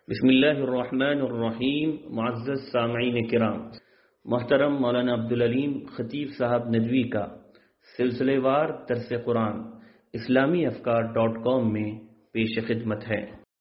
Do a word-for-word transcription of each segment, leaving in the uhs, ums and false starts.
بسم اللہ الرحمن الرحیم. معزز سامعین کرام، محترم مولانا عبدالعلیم خطیب صاحب ندوی کا سلسلے وار درس قرآن اسلامی افکار ڈاٹ کام میں پیش خدمت ہے.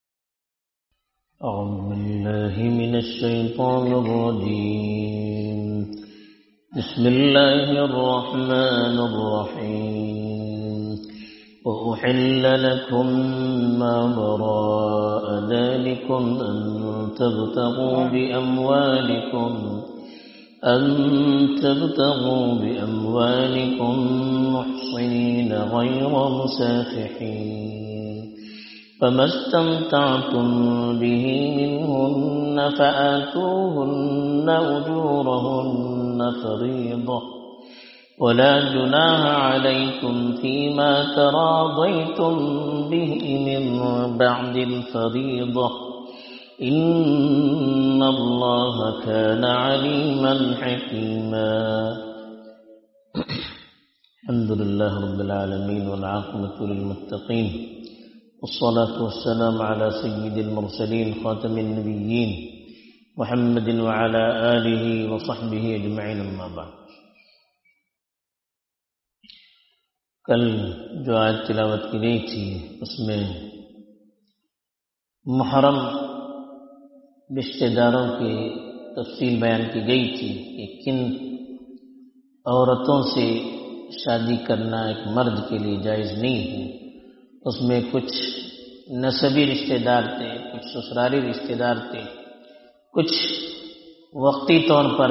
اعوذ باللہ من الشیطان الرجیم. بسم اللہ الرحمن الرحیم. وأحل لكم ما وراء ذلكم أن تبتغوا بأموالكم أن تبتغوا بأموالكم محصنين غير مسافحين، فما استمتعتم به منهن فآتوهن أجورهن فريضة، ولا جناح عليكم فيما تراضيتم به من بعد الفريضة، إن الله كان عليما حكيما. الحمد لله رب العالمين والعاقبة للمتقين، والصلاة والسلام على سيد المرسلين خاتم النبيين محمد وعلى آله وصحبه أجمعين. أما بعد، کل جو آیت تلاوت کی گئی تھی اس میں محرم رشتہ داروں کی تفصیل بیان کی گئی تھی کہ کن عورتوں سے شادی کرنا ایک مرد کے لیے جائز نہیں ہے. اس میں کچھ نسبی رشتہ دار تھے، کچھ سسرالی رشتہ دار تھے، کچھ وقتی طور پر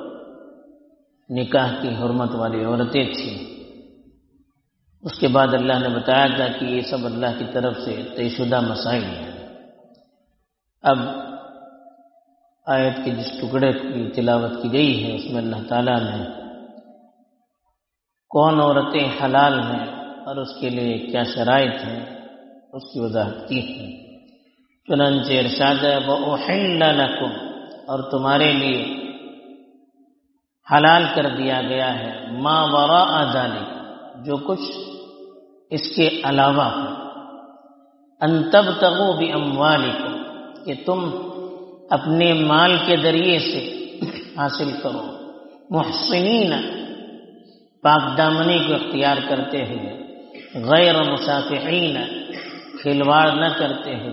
نکاح کی حرمت والی عورتیں تھیں. اس کے بعد اللہ نے بتایا تھا کہ یہ سب اللہ کی طرف سے طے شدہ مسائل ہیں. اب آیت کے جس ٹکڑے کی تلاوت کی گئی ہے اس میں اللہ تعالیٰ نے کون عورتیں حلال ہیں اور اس کے لیے کیا شرائط ہیں اس کی وضاحت کی ہے. چنانچہ ارشاد ہے وَأُحِلَّ لَكُمْ، اور تمہارے لیے حلال کر دیا گیا ہے ما وراء ذلک، جو کچھ اس کے علاوہ ہے، ان تبتغوا باموالکم، کہ تم اپنے مال کے ذریعے سے حاصل کرو، محسنین، پاک دامنی کو اختیار کرتے ہوئے، غیر مسافحین، کھلواڑ نہ کرتے ہوئے.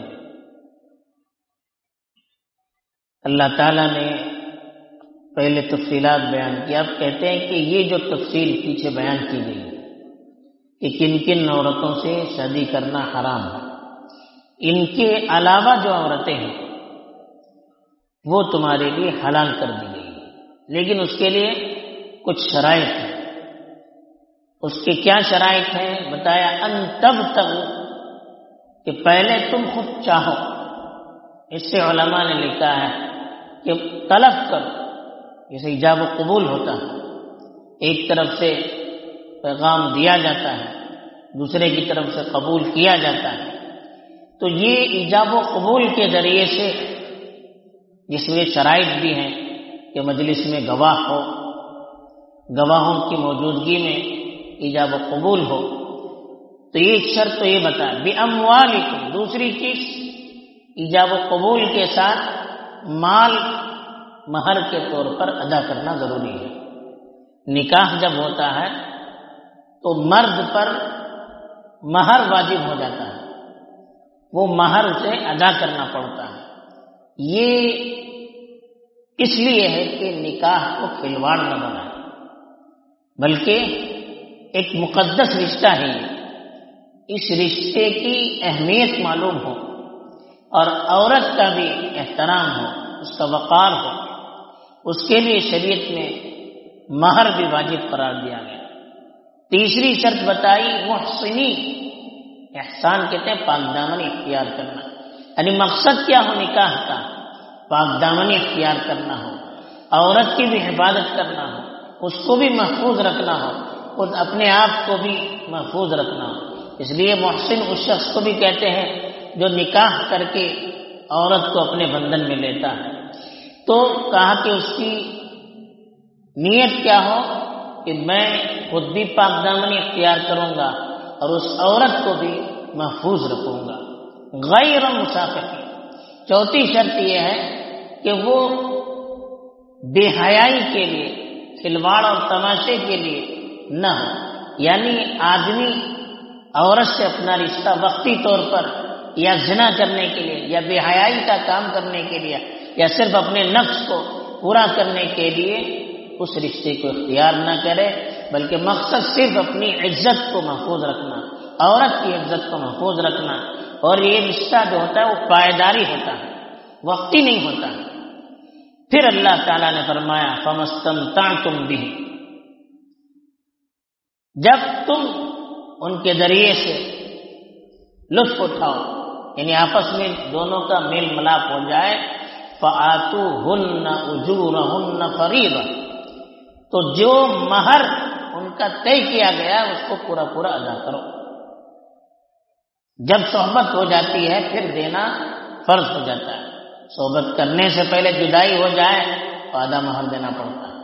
اللہ تعالیٰ نے پہلے تفصیلات بیان کی. اب کہتے ہیں کہ یہ جو تفصیل پیچھے بیان کی گئی کہ کن کن عورتوں سے شادی کرنا حرام ہے، ان کے علاوہ جو عورتیں ہیں وہ تمہارے لیے حلال کر دی گئی ہیں، لیکن اس کے لیے کچھ شرائط ہیں. اس کے کیا شرائط ہیں بتایا، ان تبتغوا، کہ پہلے تم خود چاہو. اس سے علماء نے لکھا ہے کہ طلب کرو، جیسے ایجاب و قبول ہوتا ہے، ایک طرف سے پیغام دیا جاتا ہے، دوسرے کی طرف سے قبول کیا جاتا ہے. تو یہ ایجاب و قبول کے ذریعے سے، جس میں شرائط بھی ہیں کہ مجلس میں گواہ ہو، گواہوں کی موجودگی میں ایجاب و قبول ہو. تو ایک شرط تو یہ بتا بِأَمْوَالِكُمْ، دوسری چیز ایجاب و قبول کے ساتھ مال مہر کے طور پر ادا کرنا ضروری ہے. نکاح جب ہوتا ہے تو مرد پر مہر واجب ہو جاتا ہے، وہ مہر سے ادا کرنا پڑتا ہے. یہ اس لیے ہے کہ نکاح کو کھلواڑ نہ بنائے، بلکہ ایک مقدس رشتہ ہے. اس رشتے کی اہمیت معلوم ہو اور عورت کا بھی احترام ہو، اس کا وقار ہو، اس کے لیے شریعت میں مہر بھی واجب قرار دیا گیا. تیسری شرط بتائی محسنی، احسان کہتے ہیں پاک دامنی اختیار کرنا. یعنی مقصد کیا ہو نکاح کا؟ پاک دامنی اختیار کرنا ہو، عورت کی بھی حفاظت کرنا ہو، اس کو بھی محفوظ رکھنا ہو، خود اپنے آپ کو بھی محفوظ رکھنا ہو. اس لیے محسن اس شخص کو بھی کہتے ہیں جو نکاح کر کے عورت کو اپنے بندھن میں لیتا ہے. تو کہا کہ اس کی نیت کیا ہو کہ میں خود بھی پاک دامنی اختیار کروں گا اور اس عورت کو بھی محفوظ رکھوں گا. غیر مسافحین، چوتھی شرط یہ ہے کہ وہ بے حیائی کے لیے، کھلواڑ اور تماشے کے لیے نہ ہو، یعنی آدمی عورت سے اپنا رشتہ وقتی طور پر یا زنا کرنے کے لیے یا بے حیائی کا کام کرنے کے لیے یا صرف اپنے نفس کو پورا کرنے کے لیے اس رشتے کو اختیار نہ کرے، بلکہ مقصد صرف اپنی عزت کو محفوظ رکھنا، عورت کی عزت کو محفوظ رکھنا، اور یہ رشتہ جو ہوتا ہے وہ پائیداری ہوتا ہے، وقتی نہیں ہوتا۔ پھر اللہ تعالیٰ نے فرمایا فَمَسْتَمْتَعْتُمْ بِهِ، جب تم ان کے ذریعے سے لطف اٹھاؤ، یعنی آپس میں دونوں کا میل ملاپ ہو جائے، فَآتُوهُنَّ أُجُورَهُنَّ فَرِيضَةً، تو جو مہر ان کا طے کیا گیا اس کو پورا پورا ادا کرو۔ جب صحبت ہو جاتی ہے پھر دینا فرض ہو جاتا ہے، صحبت کرنے سے پہلے جدائی ہو جائے تو آدھا مہر دینا پڑتا ہے،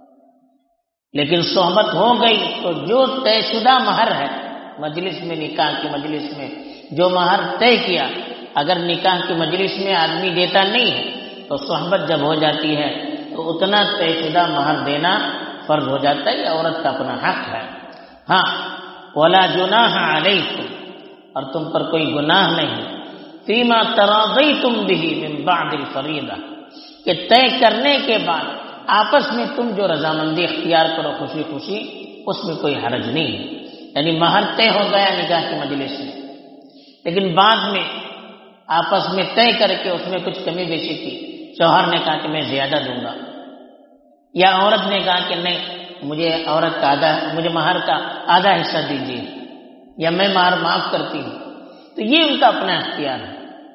لیکن صحبت ہو گئی تو جو طے شدہ مہر ہے مجلس میں، نکاح کی مجلس میں جو مہر طے کیا، اگر نکاح کی مجلس میں آدمی دیتا نہیں ہے تو صحبت جب ہو جاتی ہے تو اتنا طے شدہ مہر دینا فرض ہو جاتا ہے، یہ عورت کا اپنا حق ہے۔ ہاں وَلَا جُنَاحَ عَلَيْكُمْ، اور تم پر کوئی گناہ نہیں، فِيمَا تَرَاضَيْتُمْ بِهِ مِنْ بَعْدِ الْفَرِيضَةِ، کہ طے کرنے کے بعد آپس میں تم جو رضامندی اختیار کرو خوشی خوشی، اس میں کوئی حرج نہیں ہے۔ یعنی مہر طے ہو گیا نکاح کی مجلس میں، لیکن بعد میں آپس میں طے کر کے اس میں کچھ کمی بیشی کی، شوہر نے کہا کہ میں زیادہ دوں گا، یا عورت نے کہا کہ نہیں مجھے عورت کا آدھا مجھے مہر کا آدھا حصہ دیجیے، یا میں مہر معاف کرتی ہوں، تو یہ ان کا اپنا اختیار ہے۔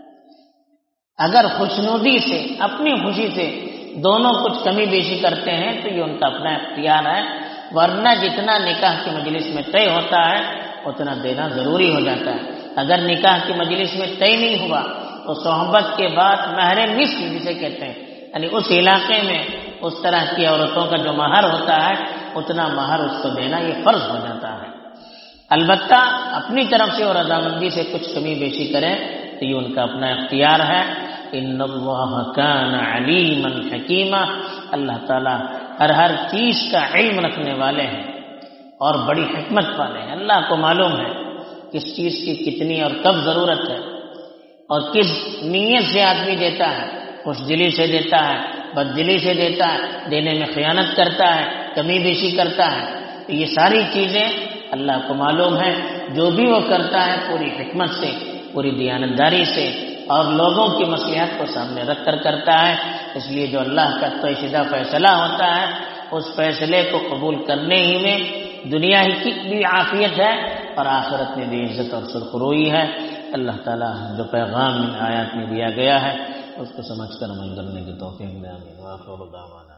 اگر خوشنودی سے اپنی خوشی سے دونوں کچھ کمی بیشی کرتے ہیں تو یہ ان کا اپنا اختیار ہے، ورنہ جتنا نکاح کی مجلس میں طے ہوتا ہے اتنا دینا ضروری ہو جاتا ہے۔ اگر نکاح کی مجلس میں طے نہیں ہوا تو صحبت کے بعد مہر مثل جسے کہتے ہیں، یعنی اس علاقے میں اس طرح کی عورتوں کا جو مہر ہوتا ہے اتنا مہر اس کو دینا یہ فرض ہو جاتا ہے۔ البتہ اپنی طرف سے اور رضامندی سے کچھ کمی بیشی کریں تو یہ ان کا اپنا اختیار ہے۔ ان اللہ کان علیما حکیما، اللہ تعالیٰ ہر ہر چیز کا علم رکھنے والے ہیں اور بڑی حکمت والے ہیں۔ اللہ کو معلوم ہے کس چیز کی کتنی اور کب ضرورت ہے، اور کس نیت سے آدمی دیتا ہے، خوش دلی سے دیتا ہے، بد دلی سے دیتا ہے، دینے میں خیانت کرتا ہے، کمی بیشی کرتا ہے، تو یہ ساری چیزیں اللہ کو معلوم ہے۔ جو بھی وہ کرتا ہے پوری حکمت سے، پوری دیانتداری سے اور لوگوں کی مصلحت کو سامنے رکھ کر کرتا ہے۔ اس لیے جو اللہ کا طے شدہ فیصلہ ہوتا ہے اس فیصلے کو قبول کرنے ہی میں دنیا ہی کی بھی عافیت ہے اور آخرت میں بھی عزت اور سرخروئی ہے۔ اللہ تعالیٰ جو پیغام ان آیات میں دیا گیا ہے اس کو سمجھ کر عمل کرنے کی توفیق دے۔ آمین۔ وآخر دعوانا